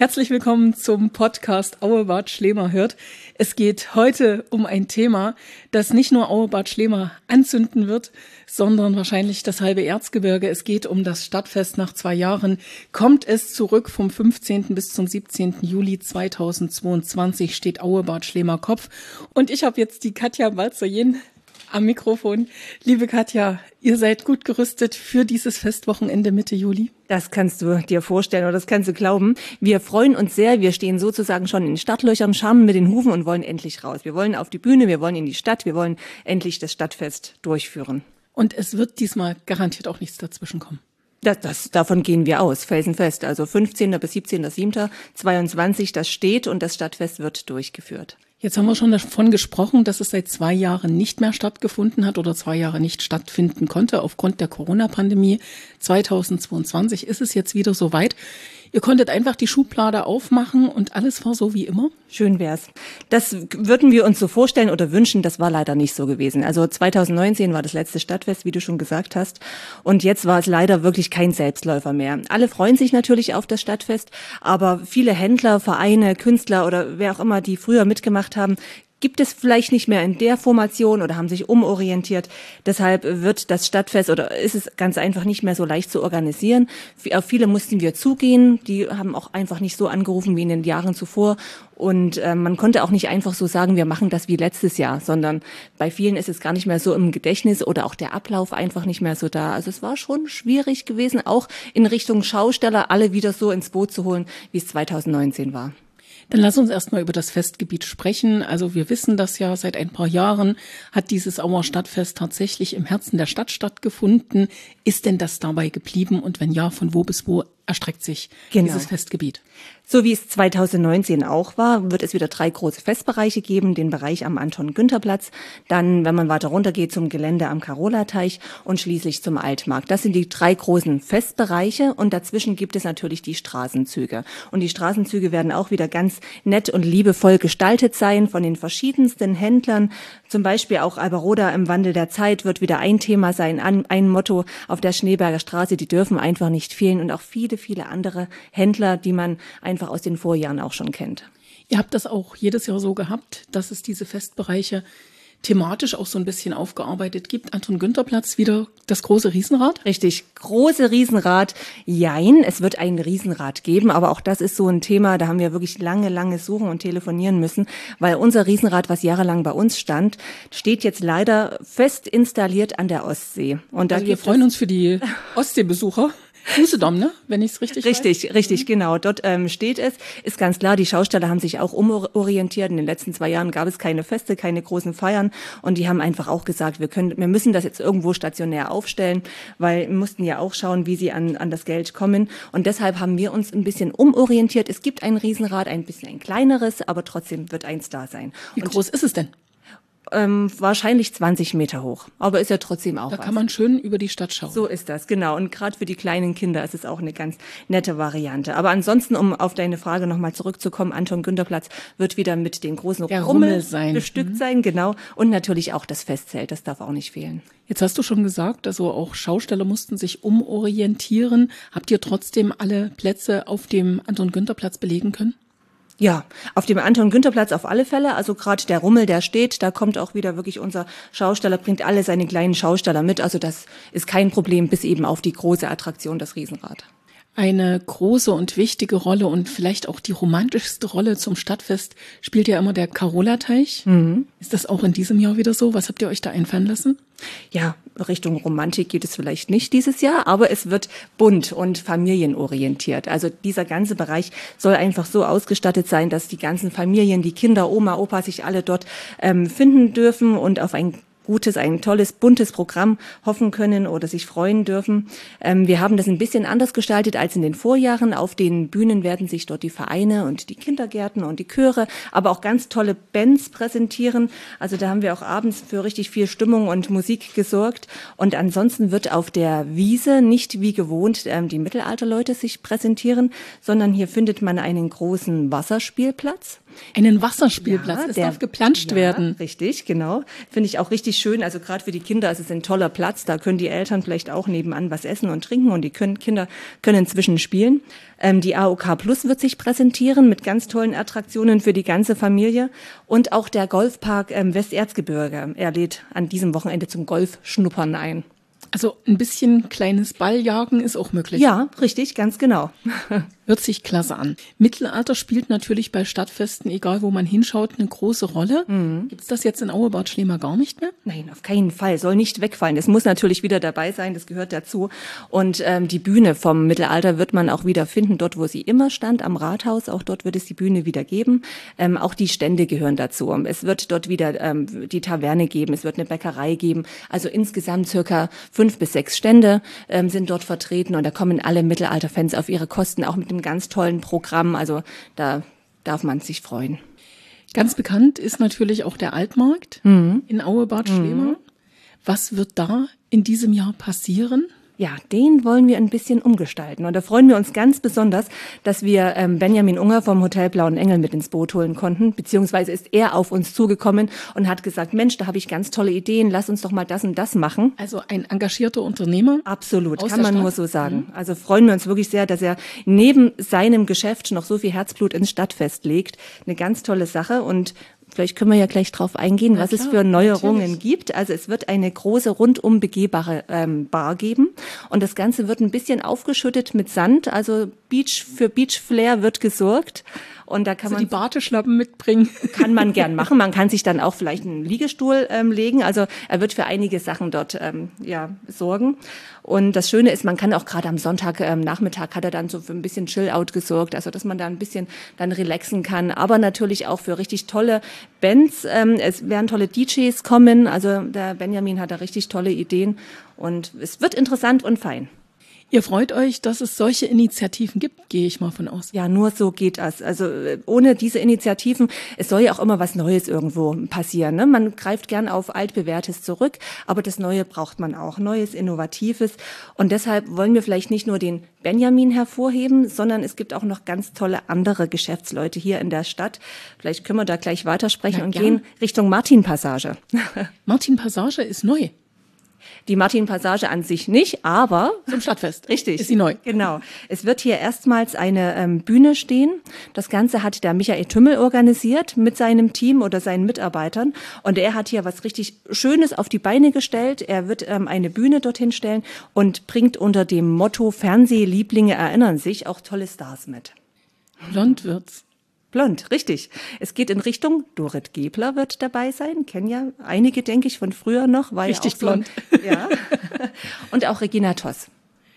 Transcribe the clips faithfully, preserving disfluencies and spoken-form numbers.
Herzlich willkommen zum Podcast Auebad Schlema hört. Es geht heute um ein Thema, das nicht nur Auebad Schlema anzünden wird, sondern wahrscheinlich das halbe Erzgebirge. Es geht um das Stadtfest. Nach zwei Jahren kommt es zurück. Vom fünfzehnten bis zum siebzehnten Juli zweitausendzweiundzwanzig steht Auebad Schlema Kopf. Und ich habe jetzt die Katja Balzer-Jen am Mikrofon. Liebe Katja, ihr seid gut gerüstet für dieses Festwochenende Mitte Juli? Das kannst du dir vorstellen oder das kannst du glauben. Wir freuen uns sehr. Wir stehen sozusagen schon in den Startlöchern, scharren mit den Hufen und wollen endlich raus. Wir wollen auf die Bühne, wir wollen in die Stadt, wir wollen endlich das Stadtfest durchführen. Und es wird diesmal garantiert auch nichts dazwischen kommen. Das, das, davon gehen wir aus, felsenfest. Also fünfzehnten bis siebzehnten siebter zweiundzwanzig, das steht und das Stadtfest wird durchgeführt. Jetzt haben wir schon davon gesprochen, dass es seit zwei Jahren nicht mehr stattgefunden hat oder zwei Jahre nicht stattfinden konnte aufgrund der Corona-Pandemie. zweitausendzweiundzwanzig ist es jetzt wieder soweit. Ihr konntet einfach die Schublade aufmachen und alles war so wie immer? Schön wär's. Das würden wir uns so vorstellen oder wünschen, das war leider nicht so gewesen. Also zweitausendneunzehn war das letzte Stadtfest, wie du schon gesagt hast. Und jetzt war es leider wirklich kein Selbstläufer mehr. Alle freuen sich natürlich auf das Stadtfest, aber viele Händler, Vereine, Künstler oder wer auch immer, die früher mitgemacht haben, gibt es vielleicht nicht mehr in der Formation oder haben sich umorientiert. Deshalb wird das Stadtfest oder ist es ganz einfach nicht mehr so leicht zu organisieren. Auf viele mussten wir zugehen. Die haben auch einfach nicht so angerufen wie in den Jahren zuvor. Und äh, man konnte auch nicht einfach so sagen, wir machen das wie letztes Jahr, sondern bei vielen ist es gar nicht mehr so im Gedächtnis oder auch der Ablauf einfach nicht mehr so da. Also es war schon schwierig gewesen, auch in Richtung Schausteller alle wieder so ins Boot zu holen, wie es zweitausendneunzehn war. Dann lass uns erstmal über das Festgebiet sprechen. Also wir wissen das ja, seit ein paar Jahren hat dieses Auer Stadtfest tatsächlich im Herzen der Stadt stattgefunden. Ist denn das dabei geblieben und wenn ja, von wo bis wo erstreckt sich genau dieses Festgebiet? So wie es zweitausendneunzehn auch war, wird es wieder drei große Festbereiche geben. Den Bereich am Anton-Günther-Platz, dann, wenn man weiter runter geht, zum Gelände am Karola-Teich und schließlich zum Altmarkt. Das sind die drei großen Festbereiche und dazwischen gibt es natürlich die Straßenzüge. Und die Straßenzüge werden auch wieder ganz nett und liebevoll gestaltet sein von den verschiedensten Händlern. Zum Beispiel auch Alberoda im Wandel der Zeit wird wieder ein Thema sein, ein Motto auf der Schneeberger Straße. Die dürfen einfach nicht fehlen und auch viele, viele andere Händler, die man einfach aus den Vorjahren auch schon kennt. Ihr habt das auch jedes Jahr so gehabt, dass es diese Festbereiche thematisch auch so ein bisschen aufgearbeitet gibt. Anton-Günther-Platz, wieder das große Riesenrad? Richtig, große Riesenrad. Jein, es wird ein Riesenrad geben, aber auch das ist so ein Thema, da haben wir wirklich lange, lange suchen und telefonieren müssen, weil unser Riesenrad, was jahrelang bei uns stand, steht jetzt leider fest installiert an der Ostsee. Und da also wir freuen uns für die Ostseebesucher. Usedom, ne? Wenn ich es richtig Richtig, weiß. richtig, genau. Dort ähm, steht es. Ist ganz klar, die Schausteller haben sich auch umorientiert. In den letzten zwei Jahren gab es keine Feste, keine großen Feiern. Und die haben einfach auch gesagt, wir können, wir müssen das jetzt irgendwo stationär aufstellen, weil wir mussten ja auch schauen, wie sie an, an das Geld kommen. Und deshalb haben wir uns ein bisschen umorientiert. Es gibt ein Riesenrad, ein bisschen ein kleineres, aber trotzdem wird eins da sein. Wie Und groß ist es denn? Ähm, wahrscheinlich zwanzig Meter hoch, aber ist ja trotzdem auch Da was. kann man schön über die Stadt schauen. So ist das, genau. Und gerade für die kleinen Kinder ist es auch eine ganz nette Variante. Aber ansonsten, um auf deine Frage nochmal zurückzukommen, Anton-Günther-Platz wird wieder mit den großen Der Rummel, Rummel sein. bestückt mhm. sein, genau. Und natürlich auch das Festzelt, das darf auch nicht fehlen. Jetzt hast du schon gesagt, also auch Schausteller mussten sich umorientieren. Habt ihr trotzdem alle Plätze auf dem Anton-Günther-Platz belegen können? Ja, auf dem Anton-Günther-Platz auf alle Fälle. Also gerade der Rummel, der steht, da kommt auch wieder wirklich unser Schausteller, bringt alle seine kleinen Schausteller mit. Also das ist kein Problem, bis eben auf die große Attraktion, das Riesenrad. Eine große und wichtige Rolle und vielleicht auch die romantischste Rolle zum Stadtfest spielt ja immer der Karola-Teich. Mhm. Ist das auch in diesem Jahr wieder so? Was habt ihr euch da einfallen lassen? Ja, Richtung Romantik geht es vielleicht nicht dieses Jahr, aber es wird bunt und familienorientiert. Also dieser ganze Bereich soll einfach so ausgestattet sein, dass die ganzen Familien, die Kinder, Oma, Opa sich alle dort ähm, finden dürfen und auf ein gutes, ein tolles, buntes Programm hoffen können oder sich freuen dürfen. Ähm, wir haben das ein bisschen anders gestaltet als in den Vorjahren. Auf den Bühnen werden sich dort die Vereine und die Kindergärten und die Chöre, aber auch ganz tolle Bands präsentieren. Also da haben wir auch abends für richtig viel Stimmung und Musik gesorgt. Und ansonsten wird auf der Wiese nicht wie gewohnt ähm, die Mittelalterleute sich präsentieren, sondern hier findet man einen großen Wasserspielplatz. Einen Wasserspielplatz, ja, es der, darf geplanscht ja, werden. Richtig, genau. Finde ich auch richtig richtig schön. Also gerade für die Kinder ist es ein toller Platz. Da können die Eltern vielleicht auch nebenan was essen und trinken und die können, Kinder können inzwischen spielen. Ähm, die A O K Plus wird sich präsentieren mit ganz tollen Attraktionen für die ganze Familie. Und auch der Golfpark ähm, Westerzgebirge. Er lädt an diesem Wochenende zum Golfschnuppern ein. Also ein bisschen kleines Balljagen ist auch möglich. Ja, richtig, ganz genau. Hört sich klasse an. Mittelalter spielt natürlich bei Stadtfesten, egal wo man hinschaut, eine große Rolle. Mhm. Gibt es das jetzt in Auebad Schlema gar nicht mehr? Nein, auf keinen Fall. Soll nicht wegfallen. Es muss natürlich wieder dabei sein, das gehört dazu. Und ähm, die Bühne vom Mittelalter wird man auch wieder finden, dort wo sie immer stand, am Rathaus. Auch dort wird es die Bühne wieder geben. Ähm, auch die Stände gehören dazu. Es wird dort wieder ähm, die Taverne geben, es wird eine Bäckerei geben. Also insgesamt circa fünf bis sechs Stände ähm, sind dort vertreten und da kommen alle Mittelalter-Fans auf ihre Kosten, auch mit einem ganz tollen Programm. Also da darf man sich freuen. Ganz bekannt ist natürlich auch der Altmarkt mhm. in Auebad Schlema. Mhm. Was wird da in diesem Jahr passieren? Ja, den wollen wir ein bisschen umgestalten. Und da freuen wir uns ganz besonders, dass wir ähm, Benjamin Unger vom Hotel Blauen Engel mit ins Boot holen konnten. Beziehungsweise ist er auf uns zugekommen und hat gesagt, Mensch, da habe ich ganz tolle Ideen, lass uns doch mal das und das machen. Also ein engagierter Unternehmer? Absolut, kann man nur so sagen. Also freuen wir uns wirklich sehr, dass er neben seinem Geschäft noch so viel Herzblut ins Stadtfest legt. Eine ganz tolle Sache und vielleicht können wir ja gleich drauf eingehen, was es für Neuerungen natürlich gibt. Also es wird eine große rundum begehbare ähm, Bar geben und das Ganze wird ein bisschen aufgeschüttet mit Sand. Also Beach für Beach Flair wird gesorgt. Und da kann also man die Barteschlappen mitbringen. Kann man gern machen. Man kann sich dann auch vielleicht einen Liegestuhl ähm, legen. Also er wird für einige Sachen dort ähm, ja sorgen. Und das Schöne ist, man kann auch gerade am Sonntag ähm, Nachmittag hat er dann so für ein bisschen Chill-Out gesorgt, also dass man da ein bisschen dann relaxen kann. Aber natürlich auch für richtig tolle Bands. Ähm, es werden tolle D Js kommen. Also der Benjamin hat da richtig tolle Ideen und es wird interessant und fein. Ihr freut euch, dass es solche Initiativen gibt, gehe ich mal von aus. Ja, nur so geht das. Also ohne diese Initiativen, es soll ja auch immer was Neues irgendwo passieren, ne? Man greift gern auf Altbewährtes zurück, aber das Neue braucht man auch, Neues, Innovatives. Und deshalb wollen wir vielleicht nicht nur den Benjamin hervorheben, sondern es gibt auch noch ganz tolle andere Geschäftsleute hier in der Stadt. Vielleicht können wir da gleich weitersprechen ja, und gern. gehen Richtung Martin-Passage. Martin-Passage ist neu. Die Martin-Passage an sich nicht, aber zum Stadtfest. Richtig. Ist sie neu. Genau. Es wird hier erstmals eine ähm, Bühne stehen. Das Ganze hat der Michael Tümmel organisiert mit seinem Team oder seinen Mitarbeitern. Und er hat hier was richtig Schönes auf die Beine gestellt. Er wird ähm, eine Bühne dorthin stellen und bringt unter dem Motto Fernsehlieblinge erinnern sich auch tolle Stars mit. Blond wird's. Blond, richtig. Es geht in Richtung, Dorit Gebler wird dabei sein, kennen ja einige, denke ich, von früher noch. War richtig ja auch blond. So, ja. Und auch Regina Toss.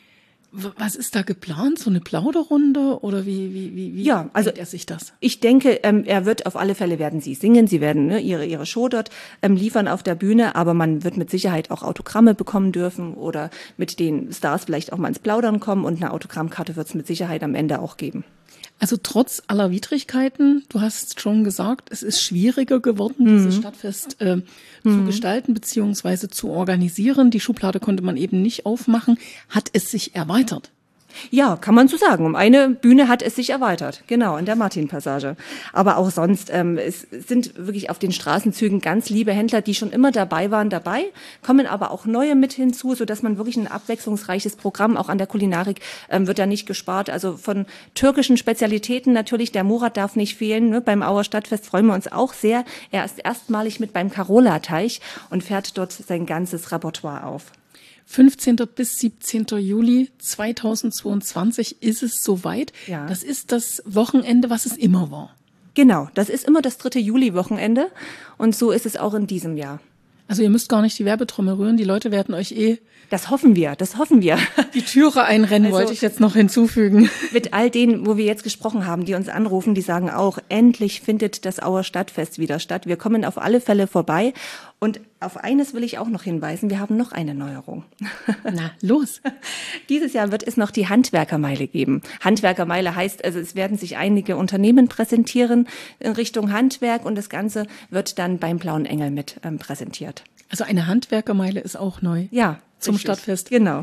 Was ist da geplant? So eine Plauderrunde oder wie, wie, wie, wie ja, also denkt er sich das? Ich denke, ähm, er wird auf alle Fälle werden sie singen, sie werden ne, ihre ihre Show dort ähm, liefern auf der Bühne, aber man wird mit Sicherheit auch Autogramme bekommen dürfen oder mit den Stars vielleicht auch mal ins Plaudern kommen und eine Autogrammkarte wird es mit Sicherheit am Ende auch geben. Also trotz aller Widrigkeiten, du hast schon gesagt, es ist schwieriger geworden, mhm. dieses Stadtfest äh, mhm. zu gestalten beziehungsweise zu organisieren. Die Schublade konnte man eben nicht aufmachen. Hat es sich erweitert? Ja, kann man so sagen. Um eine Bühne hat es sich erweitert, genau, in der Martin-Passage. Aber auch sonst, ähm, es sind wirklich auf den Straßenzügen ganz liebe Händler, die schon immer dabei waren, dabei, kommen aber auch neue mit hinzu, sodass man wirklich ein abwechslungsreiches Programm, auch an der Kulinarik, ähm, wird da nicht gespart. Also von türkischen Spezialitäten natürlich, der Murat darf nicht fehlen. Ne? Beim Auer Stadtfest freuen wir uns auch sehr. Er ist erstmalig mit beim Carola-Teich und fährt dort sein ganzes Repertoire auf. fünfzehnten bis siebzehnten Juli zweitausendzweiundzwanzig ist es soweit. Ja. Das ist das Wochenende, was es immer war. Genau, das ist immer das dritte Juli-Wochenende und so ist es auch in diesem Jahr. Also ihr müsst gar nicht die Werbetrommel rühren, die Leute werden euch eh... Das hoffen wir, das hoffen wir. Die Türe einrennen, also, wollte ich jetzt noch hinzufügen. Mit all denen, wo wir jetzt gesprochen haben, die uns anrufen, die sagen auch, endlich findet das Auer Stadtfest wieder statt. Wir kommen auf alle Fälle vorbei. Und auf eines will ich auch noch hinweisen, wir haben noch eine Neuerung. Na, los. Dieses Jahr wird es noch die Handwerkermeile geben. Handwerkermeile heißt, also es werden sich einige Unternehmen präsentieren in Richtung Handwerk und das Ganze wird dann beim Blauen Engel mit ähm, präsentiert. Also eine Handwerkermeile ist auch neu. Ja. Zum richtig. Stadtfest. Genau.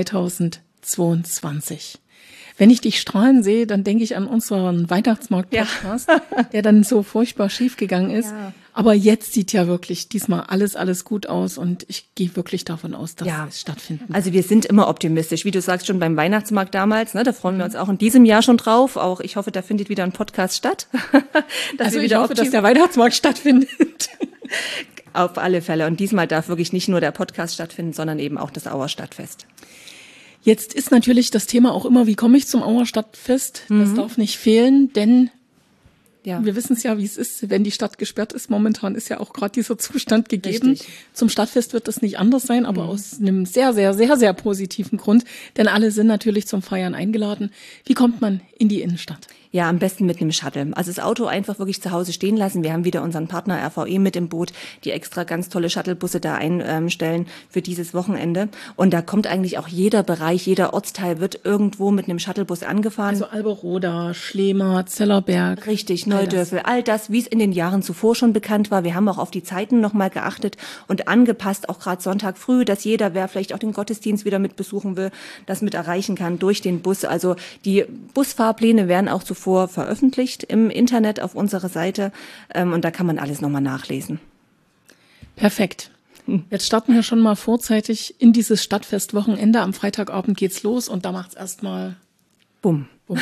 zweitausendzweiundzwanzig. Wenn ich dich strahlen sehe, dann denke ich an unseren Weihnachtsmarkt-Podcast, ja. der dann so furchtbar schief gegangen ist. Ja. Aber jetzt sieht ja wirklich diesmal alles, alles gut aus und ich gehe wirklich davon aus, dass Ja. es stattfinden. Also wir sind immer optimistisch. Wie du sagst, schon beim Weihnachtsmarkt damals, ne, da freuen wir uns auch in diesem Jahr schon drauf. Auch ich hoffe, da findet wieder ein Podcast statt. dass Also wir ich wieder hoffe, dass optim- der Weihnachtsmarkt stattfindet. Auf alle Fälle. Und diesmal darf wirklich nicht nur der Podcast stattfinden, sondern eben auch das Auer Stadtfest. Jetzt ist natürlich das Thema auch immer, wie komme ich zum Auer Stadtfest? Das darf nicht fehlen, denn Ja. wir wissen es ja, wie es ist, wenn die Stadt gesperrt ist. Momentan ist ja auch gerade dieser Zustand gegeben. Richtig. Zum Stadtfest wird das nicht anders sein, aber aus einem sehr, sehr, sehr, sehr positiven Grund, denn alle sind natürlich zum Feiern eingeladen. Wie kommt man in die Innenstadt? Ja, am besten mit einem Shuttle. Also das Auto einfach wirklich zu Hause stehen lassen. Wir haben wieder unseren Partner R V E mit im Boot, die extra ganz tolle Shuttlebusse da einstellen für dieses Wochenende. Und da kommt eigentlich auch jeder Bereich, jeder Ortsteil wird irgendwo mit einem Shuttlebus angefahren. Also Alberoda, Schlema, Zellerberg. Richtig, all Neudörfel, all das, wie es in den Jahren zuvor schon bekannt war. Wir haben auch auf die Zeiten nochmal geachtet und angepasst, auch gerade Sonntag früh, dass jeder, wer vielleicht auch den Gottesdienst wieder mit besuchen will, das mit erreichen kann durch den Bus. Also die Busfahrpläne werden auch zuvor veröffentlicht im Internet auf unserer Seite ähm, und da kann man alles nochmal nachlesen. Perfekt. Jetzt starten wir schon mal vorzeitig in dieses Stadtfestwochenende. Am Freitagabend geht's los und da macht's erstmal Bumm. bumm.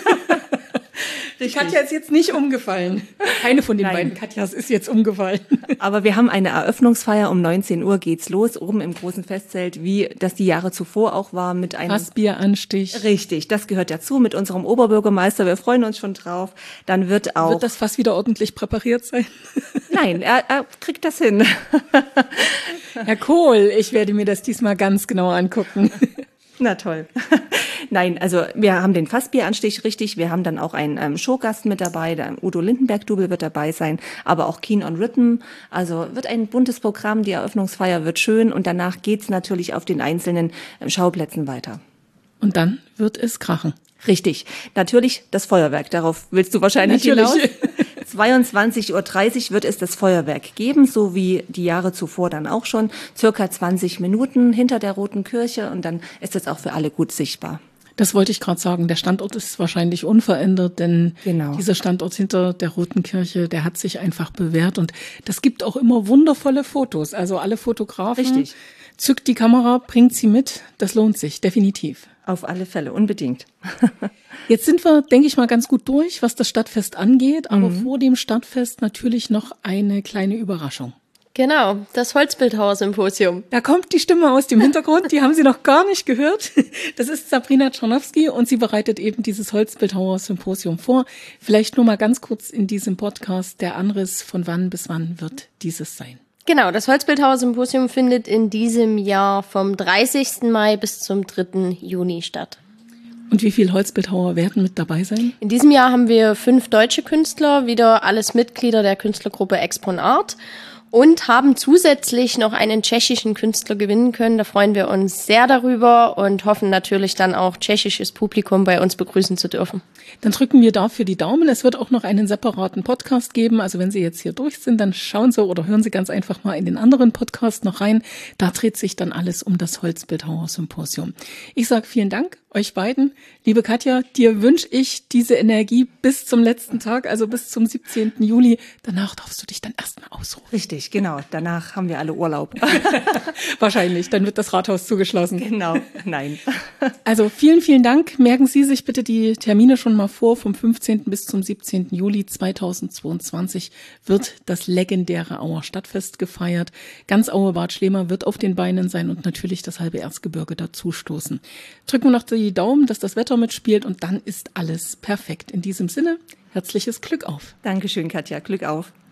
Die Katja ist jetzt nicht umgefallen. Keine von den Nein. beiden Katjas ist jetzt umgefallen. Aber wir haben eine Eröffnungsfeier, um neunzehn Uhr geht's los, oben im großen Festzelt, wie das die Jahre zuvor auch war, mit einem... Fassbieranstich. Richtig, das gehört dazu mit unserem Oberbürgermeister, wir freuen uns schon drauf. Dann wird auch... Wird das Fass wieder ordentlich präpariert sein? Nein, er, er kriegt das hin. Herr Kohl, ich werde mir das diesmal ganz genau angucken. Na toll. Nein, also wir haben den Fassbieranstich, richtig. Wir haben dann auch einen ähm, Showgast mit dabei. Der Udo Lindenberg-Double wird dabei sein, aber auch Keen on Rhythm. Also wird ein buntes Programm. Die Eröffnungsfeier wird schön und danach geht's natürlich auf den einzelnen ähm, Schauplätzen weiter. Und dann wird es krachen. Richtig. Natürlich das Feuerwerk. Darauf willst du wahrscheinlich Natürlich. hinaus. zweiundzwanzig Uhr dreißig wird es das Feuerwerk geben, so wie die Jahre zuvor dann auch schon. Circa zwanzig Minuten hinter der Roten Kirche und dann ist es auch für alle gut sichtbar. Das wollte ich gerade sagen. Der Standort ist wahrscheinlich unverändert, denn Genau. dieser Standort hinter der Roten Kirche, der hat sich einfach bewährt. Und das gibt auch immer wundervolle Fotos. Also alle Fotografen, Richtig. zückt die Kamera, bringt sie mit. Das lohnt sich, definitiv. Auf alle Fälle, unbedingt. Jetzt sind wir, denke ich mal, ganz gut durch, was das Stadtfest angeht. Aber vor dem Stadtfest natürlich noch eine kleine Überraschung. Genau, das Holzbildhauer-Symposium. Da kommt die Stimme aus dem Hintergrund, die haben Sie noch gar nicht gehört. Das ist Sabrina Czarnowski und sie bereitet eben dieses Holzbildhauer-Symposium vor. Vielleicht nur mal ganz kurz in diesem Podcast der Anriss, von wann bis wann wird dieses sein? Genau, das Holzbildhauer-Symposium findet in diesem Jahr vom dreißigsten Mai bis zum dritten Juni statt. Und wie viele Holzbildhauer werden mit dabei sein? In diesem Jahr haben wir fünf deutsche Künstler, wieder alles Mitglieder der Künstlergruppe Expon Art. Und haben zusätzlich noch einen tschechischen Künstler gewinnen können. Da freuen wir uns sehr darüber und hoffen natürlich dann auch tschechisches Publikum bei uns begrüßen zu dürfen. Dann drücken wir dafür die Daumen. Es wird auch noch einen separaten Podcast geben. Also wenn Sie jetzt hier durch sind, dann schauen Sie oder hören Sie ganz einfach mal in den anderen Podcast noch rein. Da dreht sich dann alles um das Holzbildhauer-Symposium. Ich sage vielen Dank euch beiden. Liebe Katja, dir wünsche ich diese Energie bis zum letzten Tag, also bis zum siebzehnten Juli. Danach darfst du dich dann erstmal ausruhen. Richtig, genau. Danach haben wir alle Urlaub. Wahrscheinlich, dann wird das Rathaus zugeschlossen. Genau, nein. Also vielen, vielen Dank. Merken Sie sich bitte die Termine schon mal vor. Vom fünfzehnten bis zum siebzehnten Juli zweitausendzweiundzwanzig wird das legendäre Auer Stadtfest gefeiert. Ganz Aue-Bad Schlema wird auf den Beinen sein und natürlich das halbe Erzgebirge dazustoßen. Drücken wir noch die Daumen, dass das Wetter mitspielt und dann ist alles perfekt. In diesem Sinne, herzliches Glück auf. Dankeschön, Katja. Glück auf.